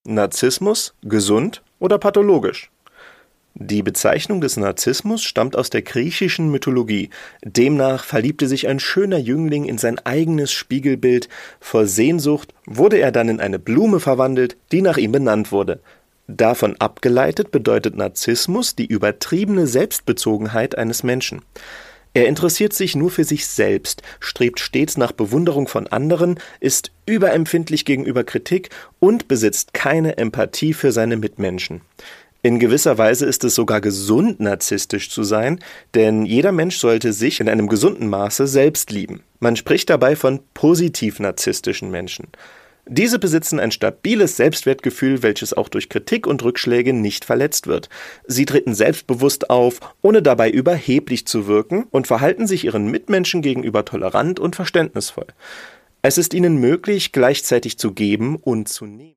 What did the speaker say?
Narzissmus, gesund oder pathologisch? Die Bezeichnung des Narzissmus stammt aus der griechischen Mythologie. Demnach verliebte sich ein schöner Jüngling in sein eigenes Spiegelbild. Vor Sehnsucht wurde er dann in eine Blume verwandelt, die nach ihm benannt wurde. Davon abgeleitet bedeutet Narzissmus die übertriebene Selbstbezogenheit eines Menschen. Er interessiert sich nur für sich selbst, strebt stets nach Bewunderung von anderen, ist überempfindlich gegenüber Kritik und besitzt keine Empathie für seine Mitmenschen. In gewisser Weise ist es sogar gesund, narzisstisch zu sein, denn jeder Mensch sollte sich in einem gesunden Maße selbst lieben. Man spricht dabei von positiv-narzisstischen Menschen. Diese besitzen ein stabiles Selbstwertgefühl, welches auch durch Kritik und Rückschläge nicht verletzt wird. Sie treten selbstbewusst auf, ohne dabei überheblich zu wirken und verhalten sich ihren Mitmenschen gegenüber tolerant und verständnisvoll. Es ist ihnen möglich, gleichzeitig zu geben und zu nehmen.